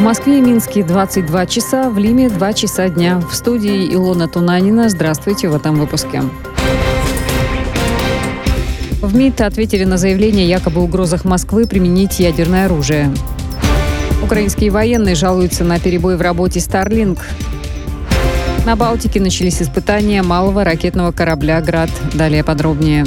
Москве и Минске 22 часа, в Лиме 2 часа дня. В студии Илона Тунанина. Здравствуйте в этом выпуске. В МИД ответили на заявление якобы о угрозах Москвы применить ядерное оружие. Украинские военные жалуются на перебой в работе Starlink. На Балтике начались испытания малого ракетного корабля «Град». Далее подробнее.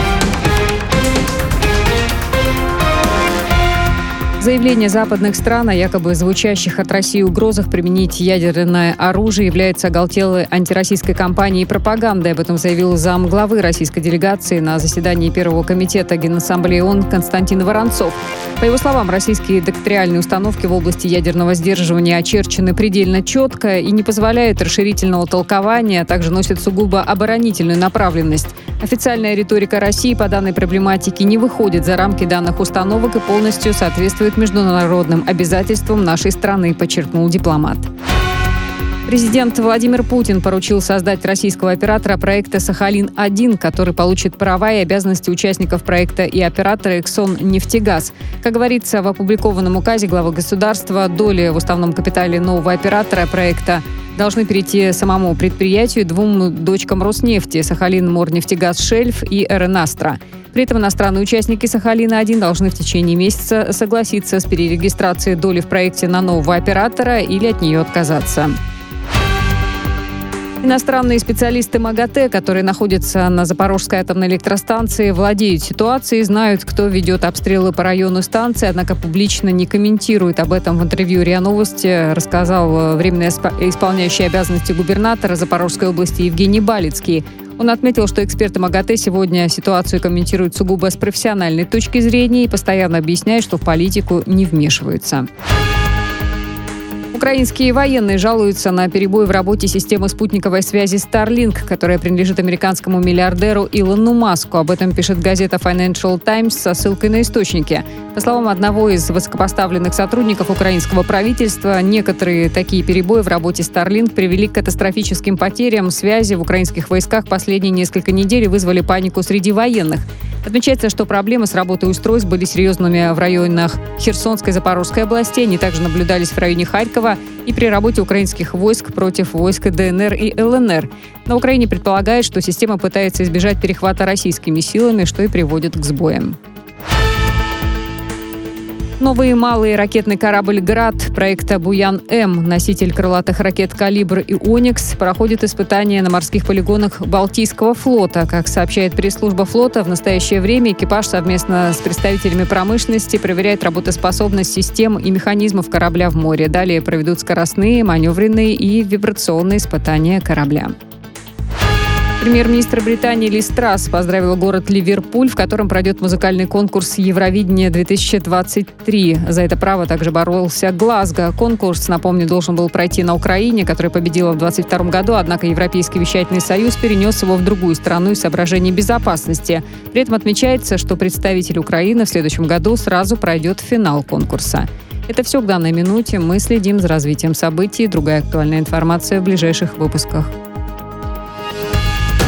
Заявление западных стран о якобы звучащих от России угрозах применить ядерное оружие является оголтелой антироссийской кампанией и пропагандой. Об этом заявил замглавы российской делегации на заседании Первого комитета Генассамблеи ООН Константин Воронцов. По его словам, российские доктринальные установки в области ядерного сдерживания очерчены предельно четко и не позволяют расширительного толкования, а также носят сугубо оборонительную направленность. Официальная риторика России по данной проблематике не выходит за рамки данных установок и полностью соответствует международным обязательствам нашей страны, подчеркнул дипломат. Президент Владимир Путин поручил создать российского оператора проекта «Сахалин-1», который получит права и обязанности участников проекта и оператора «Эксон-Нефтегаз». Как говорится в опубликованном указе главы государства, доли в уставном капитале нового оператора проекта должны перейти самому предприятию и двум дочкам Роснефти – «Сахалин-Морнефтегаз-Шельф» и «РН-Астра». При этом иностранные участники «Сахалина-1» должны в течение месяца согласиться с перерегистрацией доли в проекте на нового оператора или от нее отказаться. Иностранные специалисты МАГАТЭ, которые находятся на Запорожской атомной электростанции, владеют ситуацией, знают, кто ведет обстрелы по району станции, однако публично не комментирует. Об этом в интервью РИА Новости рассказал временно исполняющий обязанности губернатора Запорожской области Евгений Балицкий. Он отметил, что эксперты МАГАТЭ сегодня ситуацию комментируют сугубо с профессиональной точки зрения и постоянно объясняют, что в политику не вмешиваются. Украинские военные жалуются на перебой в работе системы спутниковой связи Starlink, которая принадлежит американскому миллиардеру Илону Маску. Об этом пишет газета Financial Times со ссылкой на источники. По словам одного из высокопоставленных сотрудников украинского правительства, некоторые такие перебои в работе Starlink привели к катастрофическим потерям связи в украинских войсках. Последние несколько недель и вызвали панику среди военных. Отмечается, что проблемы с работой устройств были серьезными в районах Херсонской и Запорожской областей. Они также наблюдались в районе Харькова и при работе украинских войск против войск ДНР и ЛНР. На Украине предполагают, что система пытается избежать перехвата российскими силами, что и приводит к сбоям. Новый малый ракетный корабль «Град» проекта «Буян-М», носитель крылатых ракет «Калибр» и «Оникс», проходит испытания на морских полигонах Балтийского флота. Как сообщает пресс-служба флота, в настоящее время экипаж совместно с представителями промышленности проверяет работоспособность систем и механизмов корабля в море. Далее проведут скоростные, маневренные и вибрационные испытания корабля. Премьер-министр Британии Лиз Трасс поздравила город Ливерпуль, в котором пройдет музыкальный конкурс «Евровидение-2023». За это право также боролся Глазго. Конкурс, напомню, должен был пройти на Украине, которая победила в 2022 году, однако Европейский вещательный союз перенес его в другую страну из соображений безопасности. При этом отмечается, что представитель Украины в следующем году сразу пройдет финал конкурса. Это все к данной минуте. Мы следим за развитием событий. Другая актуальная информация в ближайших выпусках.